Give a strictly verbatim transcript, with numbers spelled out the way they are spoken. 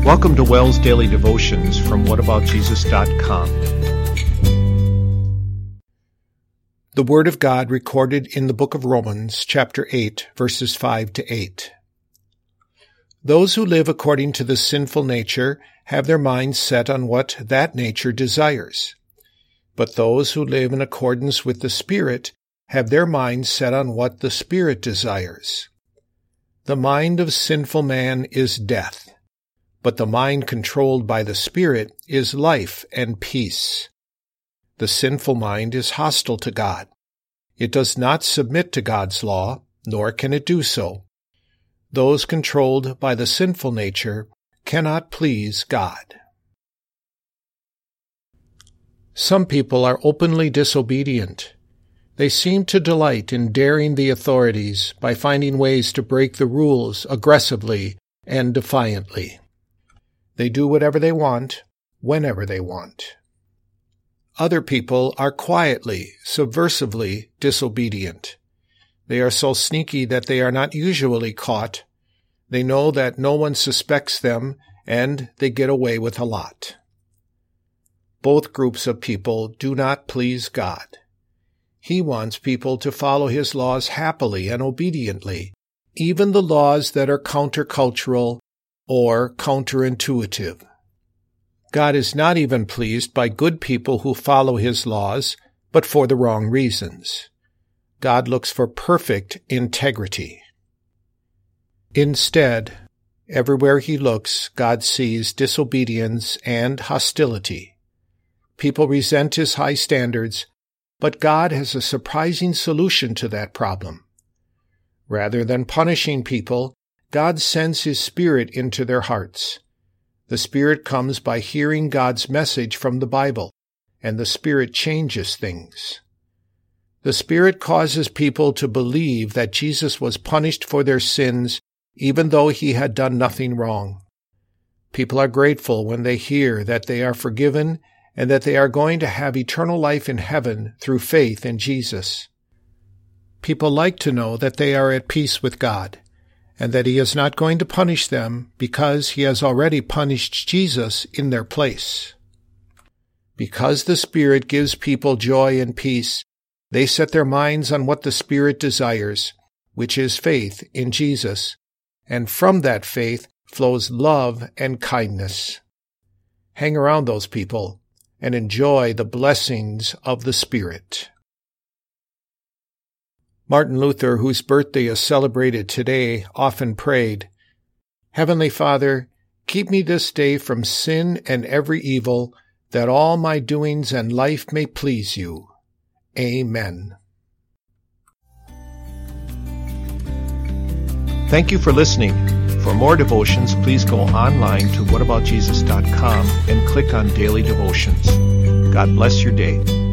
Welcome to Wells Daily Devotions from what about jesus dot com. The Word of God recorded in the book of Romans, chapter eight, verses five to eight. Those who live according to the sinful nature have their minds set on what that nature desires. But those who live in accordance with the Spirit have their minds set on what the Spirit desires. The mind of sinful man is death, but the mind controlled by the Spirit is life and peace. The sinful mind is hostile to God. It does not submit to God's law, nor can it do so. Those controlled by the sinful nature cannot please God. Some people are openly disobedient. They seem to delight in daring the authorities by finding ways to break the rules aggressively and defiantly. They do whatever they want, whenever they want. Other people are quietly, subversively disobedient. They are so sneaky that they are not usually caught. They know that no one suspects them, and they get away with a lot. Both groups of people do not please God. He wants people to follow His laws happily and obediently, even the laws that are countercultural or counterintuitive. God is not even pleased by good people who follow His laws, but for the wrong reasons. God looks for perfect integrity. Instead, everywhere He looks, God sees disobedience and hostility. People resent His high standards, but God has a surprising solution to that problem. Rather than punishing people, God sends His Spirit into their hearts. The Spirit comes by hearing God's message from the Bible, and the Spirit changes things. The Spirit causes people to believe that Jesus was punished for their sins, even though He had done nothing wrong. People are grateful when they hear that they are forgiven and that they are going to have eternal life in heaven through faith in Jesus. People like to know that they are at peace with God, and that He is not going to punish them because He has already punished Jesus in their place. Because the Spirit gives people joy and peace, they set their minds on what the Spirit desires, which is faith in Jesus, and from that faith flows love and kindness. Hang around those people and enjoy the blessings of the Spirit. Martin Luther, whose birthday is celebrated today, often prayed, "Heavenly Father, keep me this day from sin and every evil, that all my doings and life may please You. Amen." Thank you for listening. For more devotions, please go online to what about jesus dot com and click on Daily Devotions. God bless your day.